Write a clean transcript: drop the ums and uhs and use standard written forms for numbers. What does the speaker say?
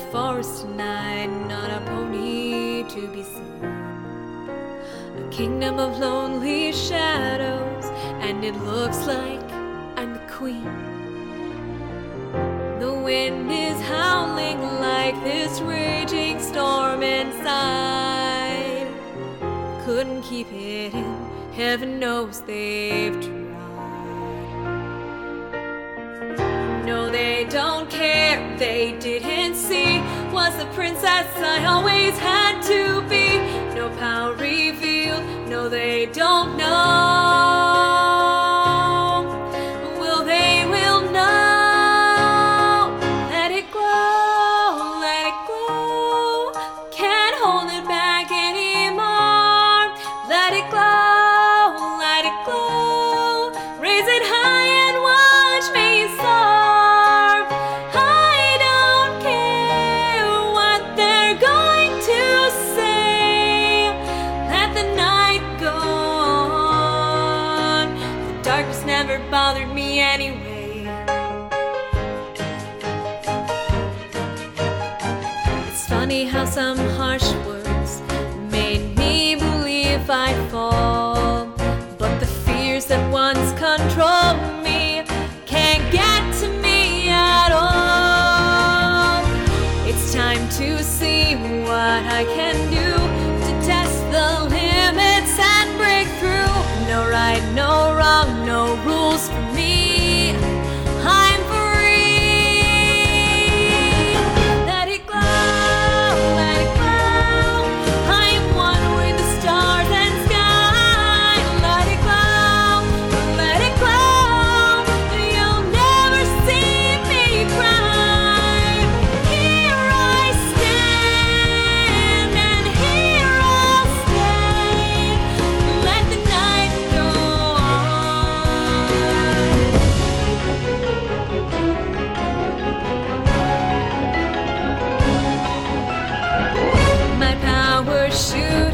forest tonight, not a pony to be seen. A kingdom of lonely shadows, and it looks like I'm the queen. The wind is howling like this raging storm inside. Couldn't keep it in, heaven knows they've tried. No, they don't care, they didn't see. Was the princess I always had to be. No power revealed, no, they don't know. Will they will know. Let it glow, let it glow. Can't hold it back anymore. Let it glow, let it glow. Raise it high and watch me soar. Darkness never bothered me anyway. It's funny how some harsh words made me believe I'd fall, but the fears that once controlled me can't get to me at all. It's time to see what I can do to test the limits and break through. No right, no wrong, no rules for me. I'm free. Let it glow, let it glow. I am one with the stars and sky. Let it glow, let it glow. You'll never see me cry. Here I stand, and here I'll stay. Let the night go on. My power shoot